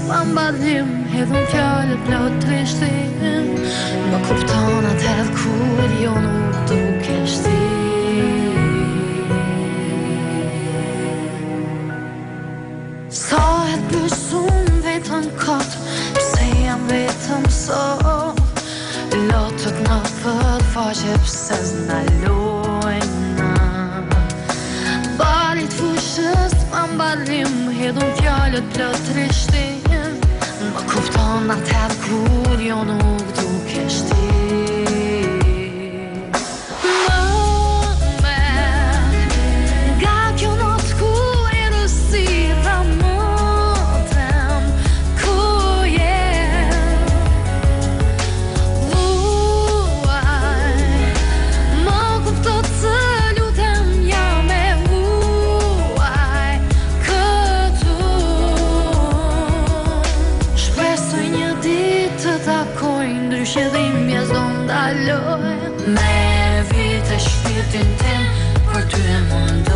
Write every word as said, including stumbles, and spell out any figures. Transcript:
pamballim, hedhun fjallë plot trishtim. Më kupton atë edhe kur jo nuk dukesh ti. Sa e të bësun vetën kot, pse jam vetëm sot. Lotët në fët faqe pse s'na lojna. Balit fushës pamballim, hedhun fjallët plot trishtim. Më kupton atë edhe kur jo nuk dukesh ti. Me vite shpirtin tim për ty e mund